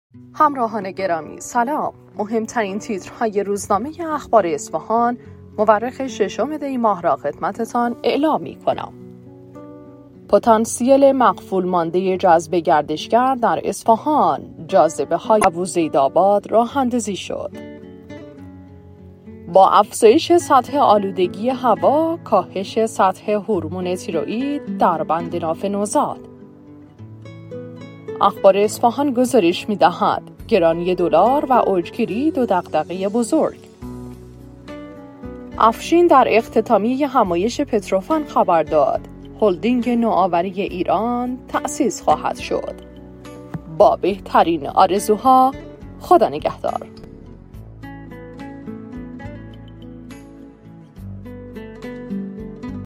همراهان گرامی سلام. مهمترین تیترهای روزنامه اخبار اصفهان مورخ 6 دی ماه را خدمتتان اعلام می‌کنم. پتانسیل مقفول مانده جذب گردشگر در اصفهان، جاذبه‌های ابوزیدآباد راه‌اندازی شد. با افزایش سطح آلودگی هوا، کاهش سطح هورمون تیروئید در بند ناف نوزاد. اخبار اصفهان گزارش می‌دهد گرانی دلار و اوجگیری دو دغدغه بزرگ. افشین در اختتامیه همایش پتروفن خبر داد هلدینگ نوآوری ایران تأسیس خواهد شد. با بهترین آرزوها، خدا نگهدار.